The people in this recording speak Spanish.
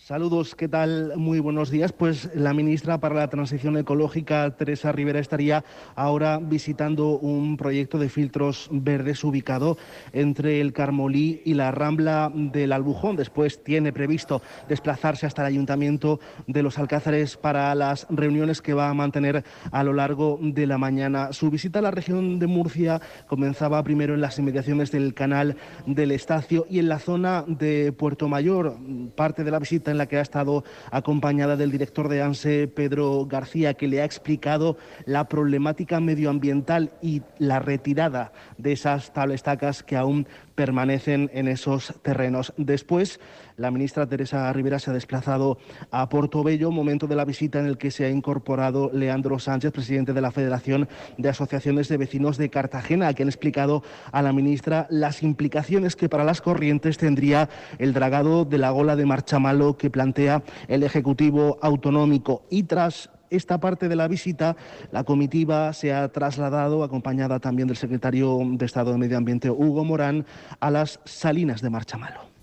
Saludos, ¿qué tal? Muy buenos días. Pues la ministra para la Transición Ecológica, Teresa Ribera, estaría ahora visitando un proyecto de filtros verdes ubicado entre el Carmolí y la Rambla del Albujón. Después tiene previsto desplazarse hasta el Ayuntamiento de Los Alcázares para las reuniones que va a mantener a lo largo de la mañana. Su visita a la región de Murcia comenzaba primero en las inmediaciones del Canal del Estacio y en la zona de Puerto Mayor. Parte de la visita en la que ha estado acompañada del director de ANSE, Pedro García, que le ha explicado la problemática medioambiental y la retirada de esas tablestacas que aún permanecen en esos terrenos. Después, la ministra Teresa Ribera se ha desplazado a Portobello, momento de la visita en el que se ha incorporado Leandro Sánchez, presidente de la Federación de Asociaciones de Vecinos de Cartagena, que han explicado a la ministra las implicaciones que para las corrientes tendría el dragado de la Gola de Marchamalo que plantea el Ejecutivo autonómico. Y tras esta parte de la visita, la comitiva se ha trasladado, acompañada también del secretario de Estado de Medio Ambiente, Hugo Morán, a las Salinas de Marchamalo.